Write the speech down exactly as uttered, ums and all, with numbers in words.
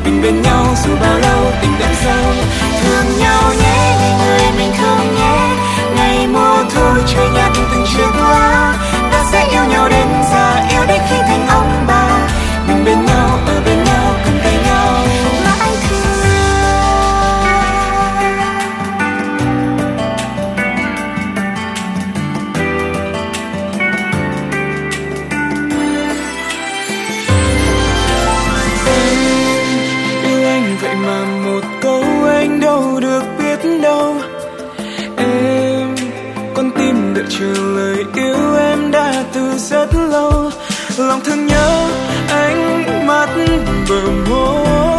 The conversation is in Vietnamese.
mình bên nhau dù bao lâu tình đậm sâu. Thương nhau nhé ngày người mình thương nhé, ngày mùa thu trời nhạt từng chiếc lá, ta sẽ yêu nhau đến già, yêu đến khi thành ông bà. Mình bên nhau ở bên nhau cầm tay nhau mãi thương. Yêu anh vậy mà một câu anh đâu được biết đâu. Em con tim đợi chờ lời yêu em đã từ rất lâu. Lòng thương nhớ ánh mắt bờ môi.